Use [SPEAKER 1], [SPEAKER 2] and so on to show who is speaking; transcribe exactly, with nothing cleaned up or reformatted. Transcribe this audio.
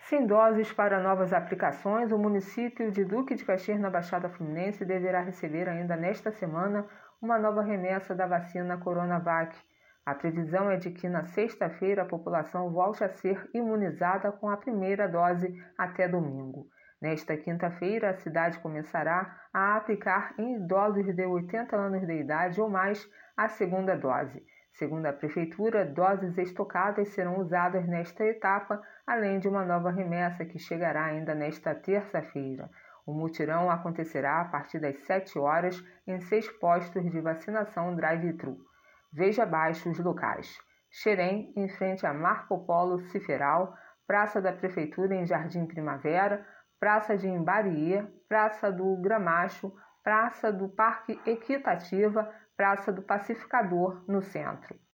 [SPEAKER 1] Sem doses para novas aplicações, o município de Duque de Caxias, na Baixada Fluminense, deverá receber ainda nesta semana uma nova remessa da vacina Coronavac. A previsão é de que na sexta-feira a população volte a ser imunizada com a primeira dose até domingo. Nesta quinta-feira, a cidade começará a aplicar em idosos de oitenta anos de idade ou mais a segunda dose. Segundo a Prefeitura, doses estocadas serão usadas nesta etapa, além de uma nova remessa que chegará ainda nesta terça-feira. O mutirão acontecerá a partir das sete horas em seis postos de vacinação drive-thru. Veja abaixo os locais: Xerém, em frente a Marco Polo Ciferal, Praça da Prefeitura em Jardim Primavera, Praça de Imbaria, Praça do Gramacho, Praça do Parque Equitativa, Praça do Pacificador, no centro.